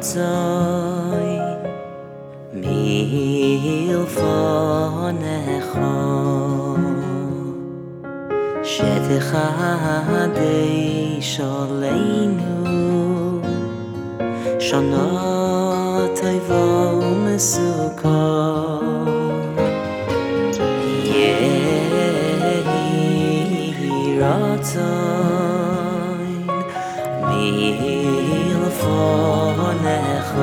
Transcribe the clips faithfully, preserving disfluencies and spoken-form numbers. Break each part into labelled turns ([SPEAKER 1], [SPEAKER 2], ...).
[SPEAKER 1] רצוי מלפניך שתחדש עלינו שנה טובה ומסוכה יהי רצון מלפניך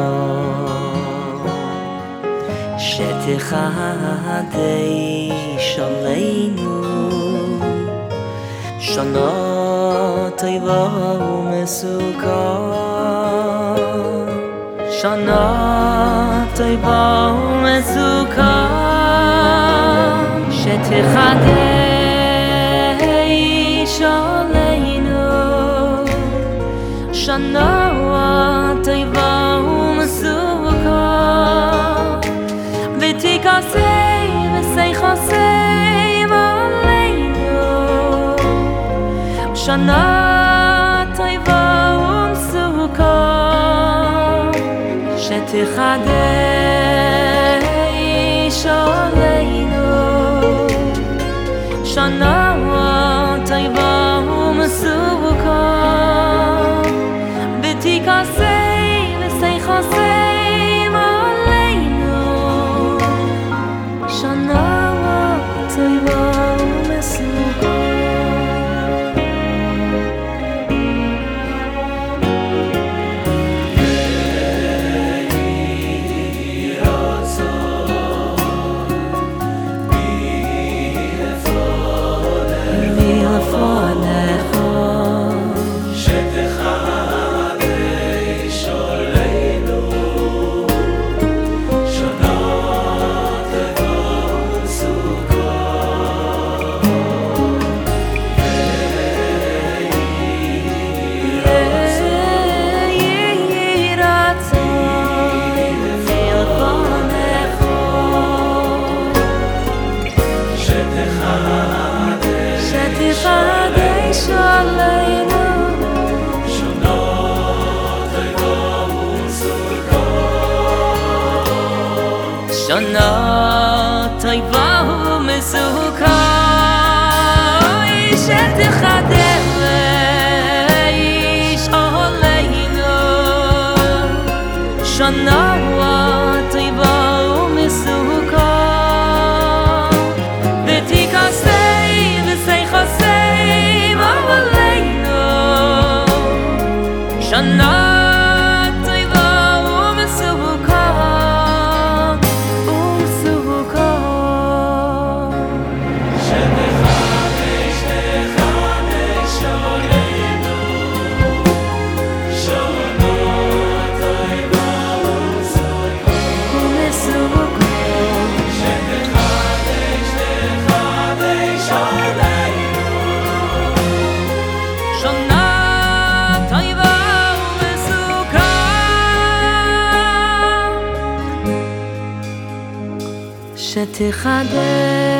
[SPEAKER 1] שתחדש עלינו שנה טובה ומסוכה שנה טובה ומסוכה שתחדש עלינו שנה טובה ומסוכה ותכסה ותכסה עלינו שנה טובה ומסוכה שתחדש עלינו שנה טובה ומסוכה ותכסה ותכסה עלינו שנה טובה ומסוכה שנה טובה ומסוכה שתחדש עלינו שנה טובה ומסוכה ותכסה ותכסה עלינו שנה שתחדש